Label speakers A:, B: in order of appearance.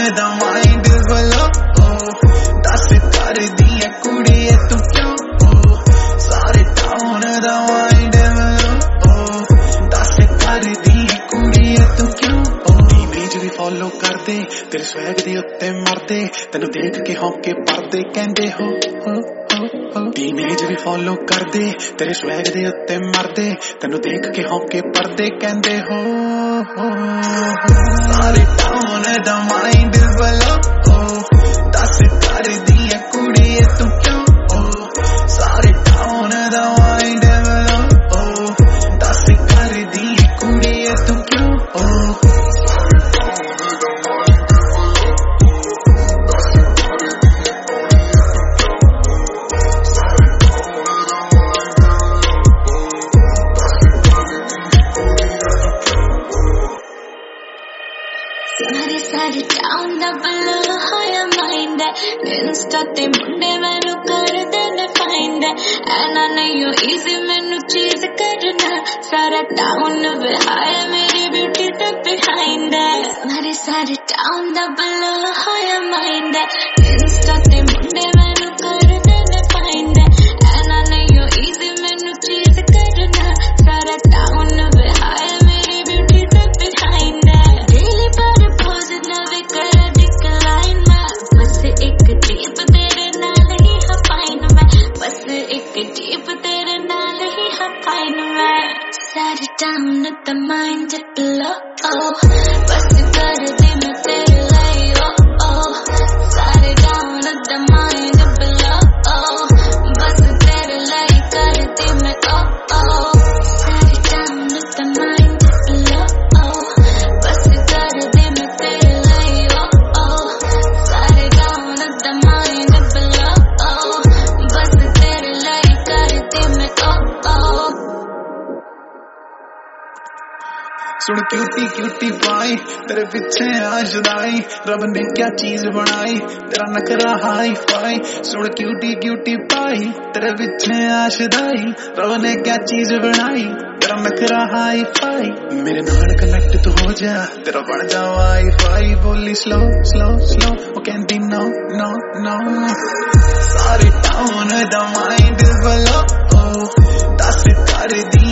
A: दा mind blow दस कर दी है कुड़ी तू क्यों सारे टाउन दा माइंड बलो दस कर दी है कुड़ी तू क्यों इमेज भी फॉलो कर दे तेरे स्वैग दे उत्ते मरदे तेनू देख के हौके पड़दे कहंदे हो इमेज भी फॉलो कर दे तेरे स्वैग दे उत्ते मरदे तेनू देख के हौके पड़दे कहंदे हो सारे टाउन दा माइंड बलो दस कर दी है कुड़ी तू क्यों सारे टाउन दा माइंड बलो दस कर दी है कुड़ी तू क्यों
B: सारे टाउन दा बलो होया माइंड इंस्टा ते मुंडे मैनू कर देने find and I know you easy मैनू चीज करना सारा टाउन हाया मेरी ब्यूटी ते बिहाइंड मेरे सारे टाउन दा बलो होया माइंड इंस्टा ते मुंडे मैनू कर देने find and I know you easy मैनू चीज करना सारा टाउन हाया मेरी ब्यूटी ते बिहाइंड डेली पर सारे टाउन दा माइंड बलो बस कर दे मैं तेरे लिए सारे टाउन दा माइंड बलो बस तेरे लिए कर दे मैं सारे टाउन दा माइंड बलो बस कर दे मैं तेरे लिए सारे टाउन दा माइंड बलो बस तेरे लिए कर दे मैं
A: सुन क्यूटी क्यूटी पाई तेरे पीछे आशदाई रब ने क्या चीज बनाई तेरा नखरा हाई फाई सुन क्यूटी क्यूटी पाई तेरे पीछे आशदाई रब ने क्या चीज बनाई तेरा नखरा हाई फाई मेरे नाल कनेक्ट तू हो जा तेरा बन जा वाई फाई बोली स्लो स्लो स्लो वो कहंदी नो नो नो सारे टाउन दा माइंड बलो दस कर दी